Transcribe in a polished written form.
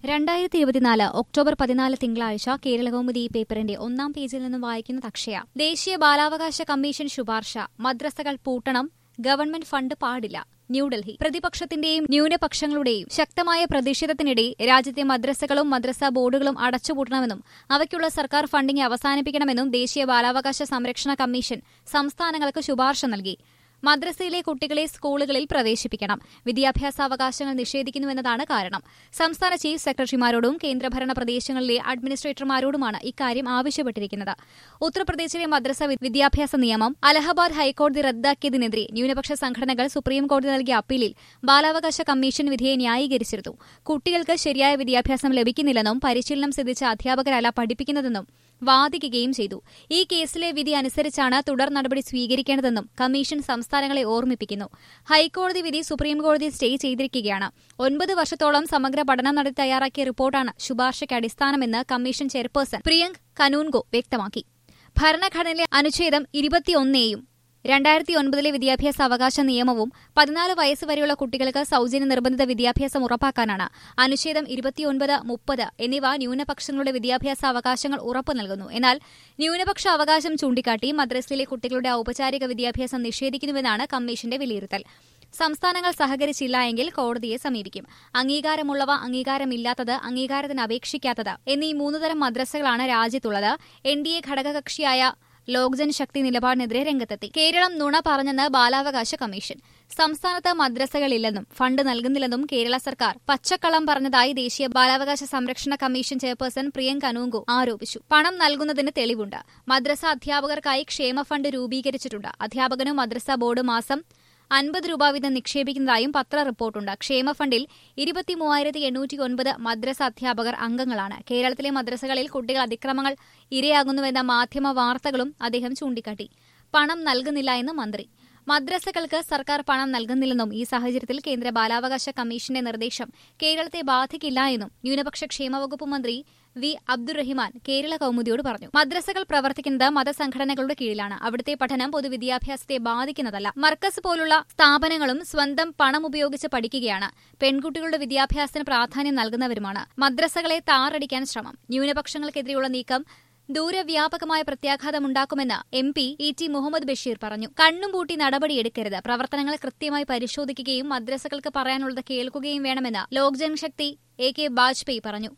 2024 October 14 തിങ്കളാഴ്ച കേരളകൗമുദി പേപ്പറിന്റെ ഒന്നാം പേജിൽ നിന്നും വായിക്കുന്നത് അക്ഷയ. ദേശീയ ബാലാവകാശ കമ്മീഷൻ ശുപാർശ മദ്രസകൾ പൂട്ടണം, ഗവൺമെന്റ് ഫണ്ട് പാടില്ല. ന്യൂഡൽഹി. പ്രതിപക്ഷത്തിന്റെയും ന്യൂനപക്ഷങ്ങളുടെയും ശക്തമായ പ്രതിഷേധത്തിനിടെ രാജ്യത്തെ മദ്രസകളും മദ്രസ ബോർഡുകളും അടച്ചുപൂട്ടണമെന്നും അവയ്ക്കുള്ള സർക്കാർ ഫണ്ടിംഗ് അവസാനിപ്പിക്കണമെന്നും ദേശീയ ബാലാവകാശ സംരക്ഷണ കമ്മീഷൻ സംസ്ഥാനങ്ങൾക്ക് ശുപാർശ നൽകി. മദ്രസയിലെ കുട്ടികളെ സ്കൂളുകളിൽ പ്രവേശിപ്പിക്കണം. വിദ്യാഭ്യാസാവകാശങ്ങൾ നിഷേധിക്കുന്നുവെന്നതാണ് കാരണം. സംസ്ഥാന ചീഫ് സെക്രട്ടറിമാരോടും കേന്ദ്രഭരണ പ്രദേശങ്ങളിലെ അഡ്മിനിസ്ട്രേറ്റർമാരോടുമാണ് ഇക്കാര്യം ആവശ്യപ്പെട്ടിരിക്കുന്നത്. ഉത്തർപ്രദേശിലെ മദ്രസ വിദ്യാഭ്യാസ നിയമം അലഹബാദ് ഹൈക്കോടതി റദ്ദാക്കിയതിനെതിരെ ന്യൂനപക്ഷ സംഘടനകൾ സുപ്രീംകോടതി നൽകിയ അപ്പീലിൽ ബാലാവകാശ കമ്മീഷൻ വിധിയെ ന്യായീകരിച്ചിരുന്നു. കുട്ടികൾക്ക് ശരിയായ വിദ്യാഭ്യാസം ലഭിക്കുന്നില്ലെന്നും പരിശീലനം സിദ്ധിച്ച അധ്യാപകരല്ല പഠിപ്പിക്കുന്നതെന്നും വാദിക്കുകയും ചെയ്തു. ഈ കേസിലെ വിധി അനുസരിച്ചാണ് തുടർ നടപടി സ്വീകരിക്കേണ്ടതെന്നും കമ്മീഷൻ സംസ്ഥാനങ്ങളെ ഓർമ്മിപ്പിക്കുന്നു. ഹൈക്കോടതി വിധി സുപ്രീംകോടതി സ്റ്റേ ചെയ്തിരിക്കുകയാണ്. 9 വർഷത്തോളം സമഗ്ര പഠനം നടത്തി തയ്യാറാക്കിയ റിപ്പോർട്ടാണ് ശുപാർശയ്ക്ക് അടിസ്ഥാനമെന്ന് കമ്മീഷൻ ചെയർപേഴ്സൺ പ്രിയങ്ക് കനൂൻഗോ വ്യക്തമാക്കി. ഭരണഘടനയിലെ അനുച്ഛേദം 21-യും 2009 വിദ്യാഭ്യാസ അവകാശ നിയമവും 14 വയസ്സ് വരെയുള്ള കുട്ടികൾക്ക് സൌജന്യ നിർബന്ധിത വിദ്യാഭ്യാസം ഉറപ്പാക്കാനാണ്. അനുച്ഛേദം 29, 30 എന്നിവ ന്യൂനപക്ഷങ്ങളുടെ വിദ്യാഭ്യാസ അവകാശങ്ങൾ ഉറപ്പു നൽകുന്നു. എന്നാൽ ന്യൂനപക്ഷ അവകാശം ചൂണ്ടിക്കാട്ടി മദ്രസയിലെ കുട്ടികളുടെ ഔപചാരിക വിദ്യാഭ്യാസം നിഷേധിക്കുന്നുവെന്നാണ് കമ്മീഷന്റെ വിലയിരുത്തൽ. സംസ്ഥാനങ്ങൾ സഹകരിച്ചില്ല എങ്കിൽ കോടതിയെ സമീപിക്കും. അംഗീകാരമുള്ളവ, അംഗീകാരമില്ലാത്തത്, അംഗീകാരത്തിന് അപേക്ഷിക്കാത്തത് എന്നീ 3 തരം മദ്രസകളാണ് രാജ്യത്തുള്ളത്. NDA ഘടകകക്ഷിയായ ലോക് ജൻശക്തി നിലപാടിനെതിരെ രംഗത്തെത്തി. കേരളം നുണ പറഞ്ഞെന്ന് ബാലാവകാശ കമ്മീഷൻ. സംസ്ഥാനത്ത് മദ്രസകളില്ലെന്നും ഫണ്ട് നൽകുന്നില്ലെന്നും കേരള സർക്കാർ പച്ചക്കള്ളം പറഞ്ഞതായി ദേശീയ ബാലാവകാശ സംരക്ഷണ കമ്മീഷൻ ചെയർപേഴ്സൺ പ്രിയങ്ക് കനൂൻഗോ ആരോപിച്ചു. പണം നൽകുന്നതിന് തെളിവുണ്ട്. മദ്രസ അധ്യാപകർക്കായി ക്ഷേമ ഫണ്ട് രൂപീകരിച്ചിട്ടുണ്ട്. അധ്യാപകനും മദ്രസ ബോർഡ് മാസം 50 രൂപ വീതം നിക്ഷേപിക്കുന്നതായും പത്ര റിപ്പോർട്ടുണ്ട്. ക്ഷേമ ഫണ്ടിൽ 23,809 മദ്രസ അധ്യാപകർ അംഗങ്ങളാണ്. കേരളത്തിലെ മദ്രസകളിൽ കുട്ടികൾ അതിക്രമങ്ങൾ ഇരയാകുന്നുവെന്ന മാധ്യമ വാർത്തകളും അദ്ദേഹം ചൂണ്ടിക്കാട്ടി. പണം നൽകുന്നില്ല എന്ന് മന്ത്രി. മദ്രസകൾക്ക് സർക്കാർ പണം നൽകുന്നില്ലെന്നും ഈ സാഹചര്യത്തിൽ കേന്ദ്ര ബാലാവകാശ കമ്മീഷന്റെ നിർദ്ദേശം കേരളത്തെ ബാധിക്കില്ല എന്നും ന്യൂനപക്ഷ ക്ഷേമവകുപ്പ് മന്ത്രി വി അബ്ദുറഹിമാൻ കേരള കൗമുദിയോട് പറഞ്ഞു. മദ്രസകൾ പ്രവർത്തിക്കുന്നത് മതസംഘടനകളുടെ കീഴിലാണ്. അവിടുത്തെ പഠനം പൊതുവിദ്യാഭ്യാസത്തെ ബാധിക്കുന്നതല്ല. മർക്കസ് പോലുള്ള സ്ഥാപനങ്ങളും സ്വന്തം പണം ഉപയോഗിച്ച് പഠിക്കുകയാണ്. പെൺകുട്ടികളുടെ വിദ്യാഭ്യാസത്തിന് പ്രാധാന്യം നൽകുന്നവരുമാണ്. മദ്രസകളെ താറടിക്കാൻ ശ്രമം. ന്യൂനപക്ഷങ്ങൾക്കെതിരെയുള്ള നീക്കം ദൂരവ്യാപകമായ പ്രത്യാഘാതമുണ്ടാക്കുമെന്ന് MP E.T. മുഹമ്മദ് ബഷീർ പറഞ്ഞു. കണ്ണും പൂട്ടി നടപടിയെടുക്കരുത്. പ്രവർത്തനങ്ങൾ കൃത്യമായി പരിശോധിക്കുകയും മദ്രസകൾക്ക് പറയാനുള്ളത് കേൾക്കുകയും വേണമെന്ന് ലോക് ജൻശക്തി AK വാജ്പേയി പറഞ്ഞു.